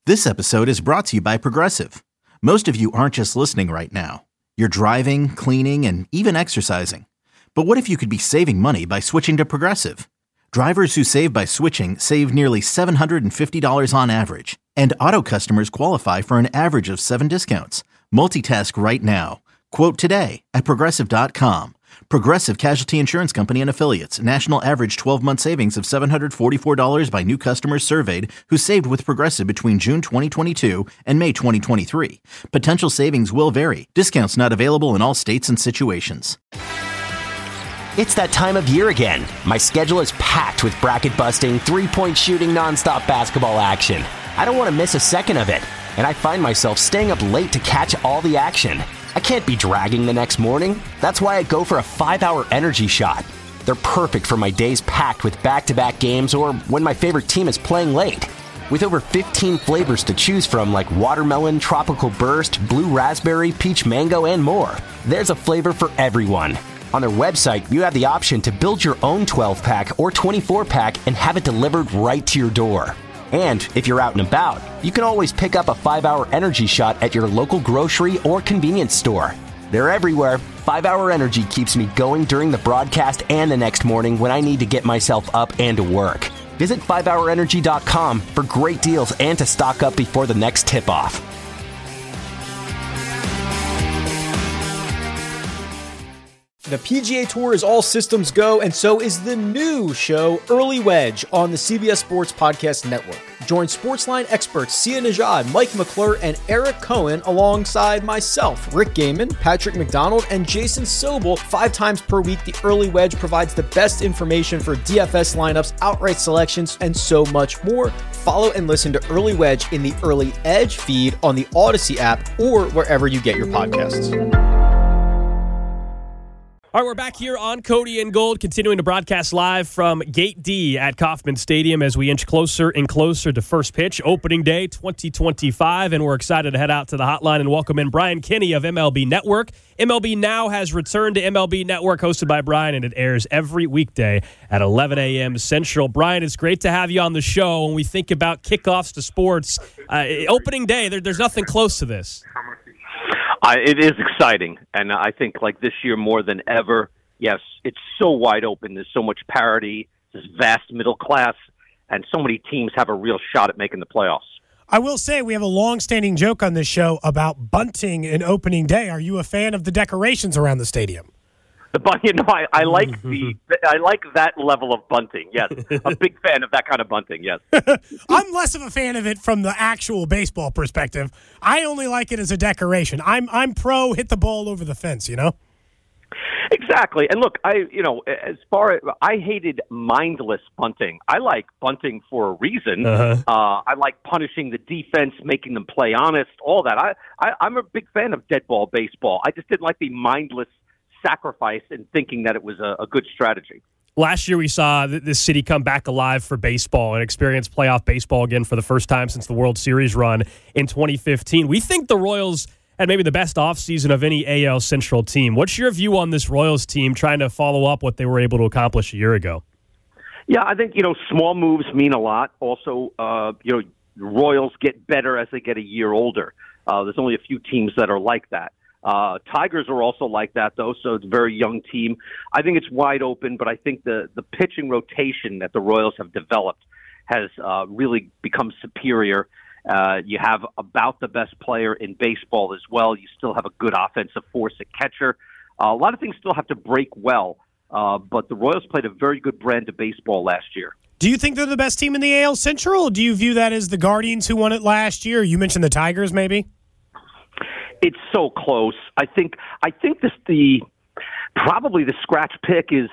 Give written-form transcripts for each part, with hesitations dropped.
This episode is brought to you by Progressive. Most of you aren't just listening right now. You're driving, cleaning, and even exercising. But what if you could be saving money by switching to Progressive? Drivers who save by switching save nearly $750 on average. And auto customers qualify for an average of 7 discounts. Multitask right now. Quote today at Progressive.com. Progressive Casualty Insurance Company and Affiliates. National average 12-month savings of $744 by new customers surveyed who saved with Progressive between June 2022 and May 2023. Potential savings will vary. Discounts not available in all states and situations. It's that time of year again. My schedule is packed with bracket-busting, three-point shooting, nonstop basketball action. I don't want to miss a second of it, and I find myself staying up late to catch all the action. I can't be dragging the next morning. That's why I go for a 5-hour energy shot. They're perfect for my days packed with back-to-back games or when my favorite team is playing late. With over 15 flavors to choose from like watermelon, tropical burst, blue raspberry, peach mango, and more, there's a flavor for everyone. On their website, you have the option to build your own 12-pack or 24-pack and have it delivered right to your door. And if you're out and about, you can always pick up a 5-hour energy shot at your local grocery or convenience store. They're everywhere. 5-hour energy keeps me going during the broadcast and the next morning when I need to get myself up and to work. Visit 5hourenergy.com for great deals and to stock up before the next tip-off. The PGA Tour is all systems go, and so is the new show, Early Wedge, on the CBS Sports Podcast Network. Join Sportsline experts Sia Nejad, Mike McClure, and Eric Cohen alongside myself, Rick Gaiman, Patrick McDonald, and Jason Sobel 5 times per week. The Early Wedge provides the best information for DFS lineups, outright selections, and so much more. Follow and listen to Early Wedge in the Early Edge feed on the Odyssey app or wherever you get your podcasts. All right, we're back here on Cody and Gold, continuing to broadcast live from Gate D at Kauffman Stadium as we inch closer and closer to first pitch, opening day 2025, and we're excited to head out to the hotline and welcome in Brian Kenny of MLB Network. MLB Now has returned to MLB Network, hosted by Brian, and it airs every weekday at 11 a.m. Central. Brian, it's great to have you on the show. When we think about kickoffs to sports, opening day, there's nothing close to this. It is exciting, and I think like this year more than ever, yes, it's so wide open. There's so much parity, this vast middle class, and so many teams have a real shot at making the playoffs. I will say we have a long-standing joke on this show about bunting in opening day. Are you a fan of the decorations around the stadium? I like I like that level of bunting. Yes, a big fan of that kind of bunting. Yes, I'm less of a fan of it from the actual baseball perspective. I only like it as a decoration. I'm pro hit the ball over the fence. You know. Exactly. And look, I hated mindless bunting. I like bunting for a reason. I like punishing the defense, making them play honest. All that. I'm a big fan of dead ball baseball. I just didn't like the mindless sacrifice in thinking that it was a good strategy. Last year we saw this city come back alive for baseball and experience playoff baseball again for the first time since the World Series run in 2015. We think the Royals had maybe the best offseason of any AL Central team. What's your view on this Royals team trying to follow up what they were able to accomplish a year ago? Yeah, I think, small moves mean a lot. Also, Royals get better as they get a year older. There's only a few teams that are like that. Tigers are also like that, though, so it's a very young team. I think it's wide open, but I think the pitching rotation that the Royals have developed has really become superior. You have about the best player in baseball as well. You still have a good offensive force at catcher. A lot of things still have to break well, but the Royals played a very good brand of baseball last year. Do you think they're the best team in the AL Central, or do you view that as the Guardians who won it last year? You mentioned the Tigers, maybe? It's so close. I think probably the scratch pick is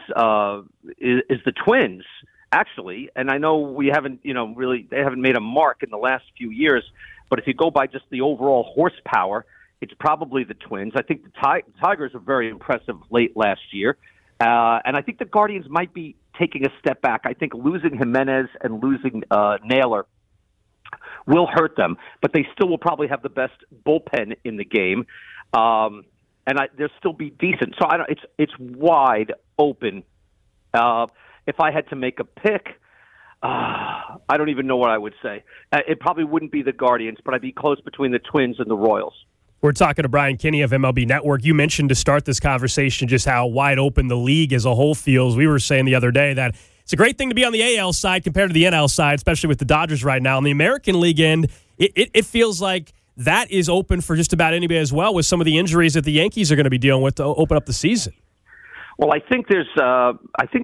the Twins, actually. And I know we haven't, they haven't made a mark in the last few years. But if you go by just the overall horsepower, it's probably the Twins. I think the Tigers are very impressive late last year. And I think the Guardians might be taking a step back. I think losing Jimenez and losing Naylor will hurt them, but they still will probably have the best bullpen in the game, and they'll still be decent. So it's wide open. If I had to make a pick, I don't even know what I would say. It probably wouldn't be the Guardians, but I'd be close between the Twins and the Royals. We're talking to Brian Kinney of MLB Network. You mentioned to start this conversation just how wide open the league as a whole feels. We were saying the other day that it's a great thing to be on the AL side compared to the NL side, especially with the Dodgers right now. On the American League end, it feels like that is open for just about anybody as well, with some of the injuries that the Yankees are going to be dealing with to open up the season. Well, I think there's a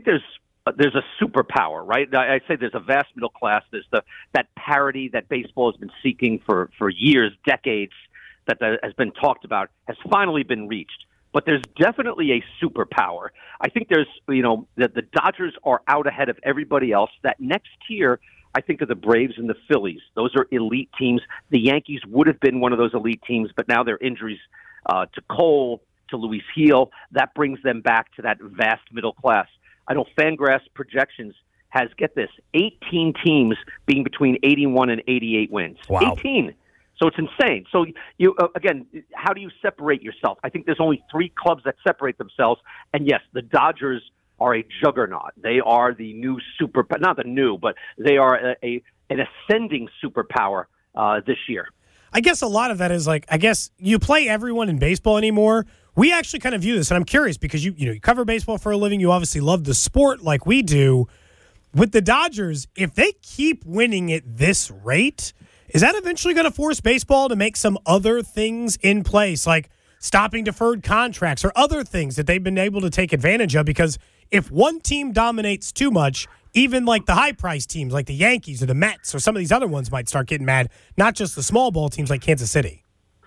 superpower, right? I say there's a vast middle class. There's that parity that baseball has been seeking for years, decades, that has been talked about, has finally been reached. But there's definitely a superpower. I think there's, that the Dodgers are out ahead of everybody else. That next tier, I think, of the Braves and the Phillies. Those are elite teams. The Yankees would have been one of those elite teams, but now their injuries to Cole, to Luis Gil, that brings them back to that vast middle class. I know Fangraphs projections has, get this, 18 teams being between 81 and 88 wins. Wow. 18. So it's insane. So, you again, how do you separate yourself? I think there's only 3 clubs that separate themselves. And, yes, the Dodgers are a juggernaut. They are the new not the new, but they are an ascending superpower this year. I guess a lot of that is you play everyone in baseball anymore. We actually kind of view this, and I'm curious because you cover baseball for a living. You obviously love the sport like we do. With the Dodgers, if they keep winning at this rate, is that eventually going to force baseball to make some other things in place, like stopping deferred contracts or other things that they've been able to take advantage of? Because if one team dominates too much, even like the high-priced teams like the Yankees or the Mets or some of these other ones might start getting mad, not just the small ball teams like Kansas City.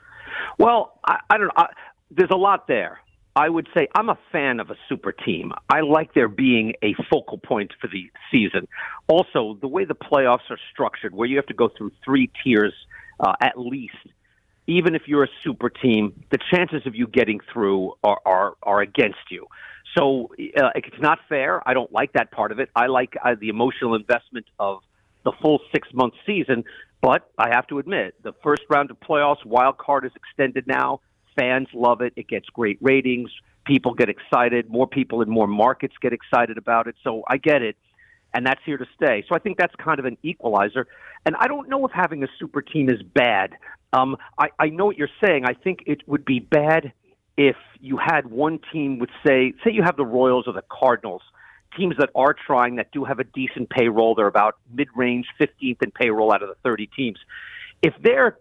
Well, I don't know. There's a lot there. I would say I'm a fan of a super team. I like there being a focal point for the season. Also, the way the playoffs are structured, where you have to go through 3 tiers at least, even if you're a super team, the chances of you getting through are against you. So it's not fair. I don't like that part of it. I like the emotional investment of the full 6-month season. But I have to admit, the first round of playoffs, wild card is extended now. Fans love it. It gets great ratings. People get excited. More people in more markets get excited about it. So I get it. And that's here to stay. So I think that's kind of an equalizer. And I don't know if having a super team is bad. I know what you're saying. I think it would be bad if you had one team with, say you have the Royals or the Cardinals, teams that are trying, that do have a decent payroll. They're about mid-range, 15th in payroll out of the 30 teams. If they're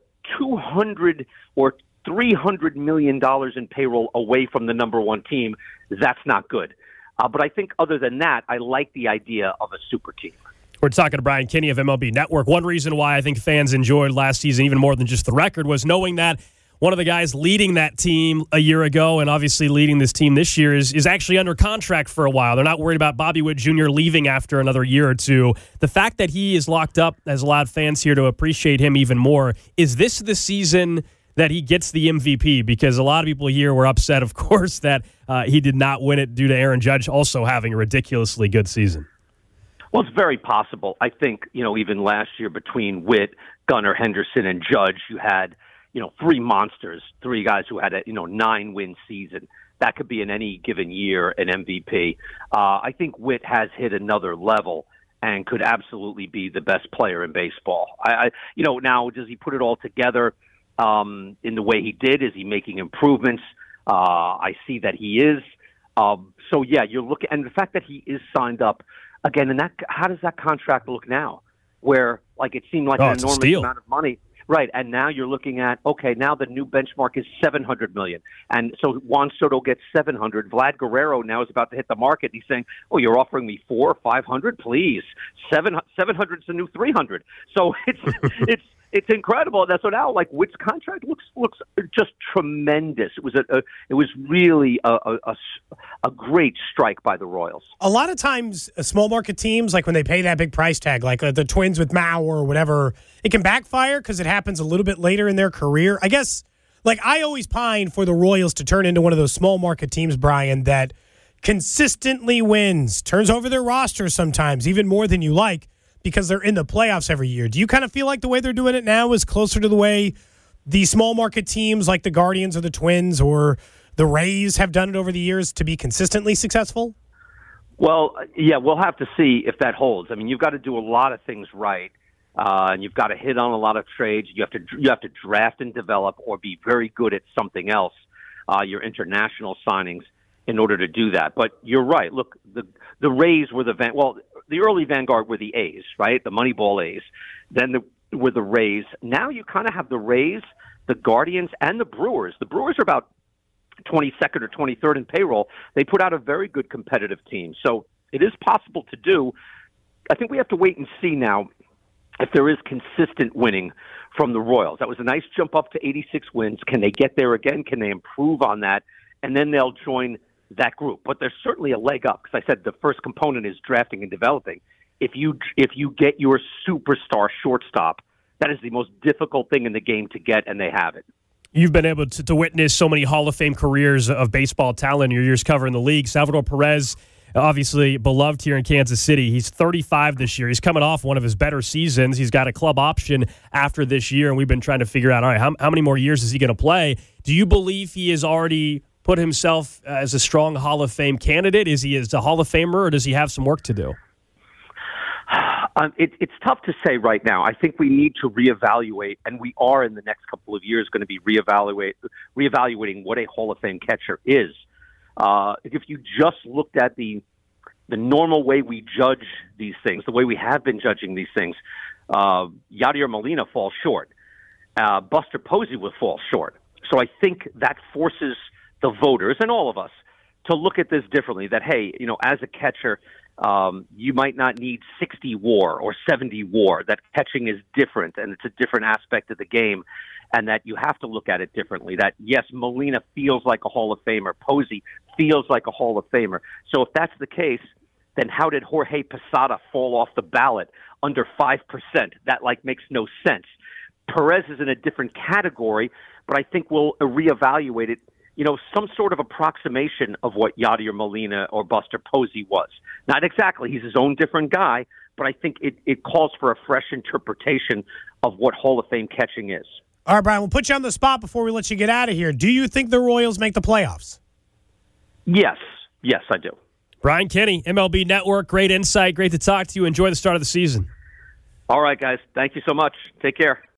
200 or $300 million in payroll away from the number one team, that's not good. But I think other than that, I like the idea of a super team. We're talking to Brian Kinney of MLB Network. One reason why I think fans enjoyed last season even more than just the record was knowing that one of the guys leading that team a year ago and obviously leading this team this year is actually under contract for a while. They're not worried about Bobby Witt Jr. leaving after another year or two. The fact that he is locked up has allowed fans here to appreciate him even more. Is this the season that he gets the MVP? Because a lot of people here were upset, of course, that he did not win it due to Aaron Judge also having a ridiculously good season. Well, it's very possible. I think, even last year between Witt, Gunnar, Henderson, and Judge, you had, 3 monsters, 3 guys who had a, 9-win season. That could be in any given year an MVP. I think Witt has hit another level and could absolutely be the best player in baseball. Now, does he put it all together in the way he did? Is he making improvements? I see that he is. So, yeah, you're looking – and the fact that he is signed up, again, and how does that contract look now? Where, it seemed like an enormous amount of money. Right, and now you're looking at, okay, now the new benchmark is $700 million. And so Juan Soto gets $700. Vlad Guerrero now is about to hit the market. He's saying, oh, you're offering me $400 or $500? Please. 700 is the new $300. So it's incredible. So now, Witt's contract looks just tremendous. It was really a great strike by the Royals. A lot of times, small market teams, when they pay that big price tag, the Twins with Mao or whatever, it can backfire because it happens a little bit later in their career. I guess, I always pine for the Royals to turn into one of those small market teams, Brian, that consistently wins, turns over their roster sometimes, even more than you like, because they're in the playoffs every year. Do you kind of feel like the way they're doing it now is closer to the way the small market teams like the Guardians or the Twins or the Rays have done it over the years to be consistently successful? Well, yeah, we'll have to see if that holds. I mean, you've got to do a lot of things right, and you've got to hit on a lot of trades. You have to draft and develop, or be very good at something else, your international signings, in order to do that. But you're right. Look, the Rays were the early vanguard were the A's, right? The Moneyball A's. Then were the Rays. Now you kind of have the Rays, the Guardians, and the Brewers. The Brewers are about 22nd or 23rd in payroll. They put out a very good competitive team. So it is possible to do. I think we have to wait and see now if there is consistent winning from the Royals. That was a nice jump up to 86 wins. Can they get there again? Can they improve on that? And then they'll join that group. But there's certainly a leg up, because I said the first component is drafting and developing. If you get your superstar shortstop, that is the most difficult thing in the game to get, and they have it. You've been able to witness so many Hall of Fame careers of baseball talent in your years covering the league. Salvador Perez, obviously beloved here in Kansas City. He's 35 this year. He's coming off one of his better seasons. He's got a club option after this year, and we've been trying to figure out, all right, how many more years is he going to play? Do you believe he has already put himself as a strong Hall of Fame candidate? Is he a Hall of Famer, or does he have some work to do? It's tough to say right now. I think we need to reevaluate, and we are in the next couple of years going to be reevaluating what a Hall of Fame catcher is. If you just looked at the normal way we judge these things, the way we have been judging these things, Yadier Molina falls short. Buster Posey will fall short. So I think that forces the voters and all of us to look at this differently, that, hey, as a catcher, you might not need 60 WAR or 70 WAR. That catching is different, and it's a different aspect of the game, and that you have to look at it differently. That, yes, Molina feels like a Hall of Famer. Posey feels like a Hall of Famer. So if that's the case, then how did Jorge Posada fall off the ballot under 5%? That, makes no sense. Perez is in a different category, but I think we'll reevaluate it, some sort of approximation of what Yadier Molina or Buster Posey was. Not exactly. He's his own different guy, but I think it calls for a fresh interpretation of what Hall of Fame catching is. All right, Brian, we'll put you on the spot before we let you get out of here. Do you think the Royals make the playoffs? Yes. Yes, I do. Brian Kenny, MLB Network, great insight. Great to talk to you. Enjoy the start of the season. All right, guys. Thank you so much. Take care.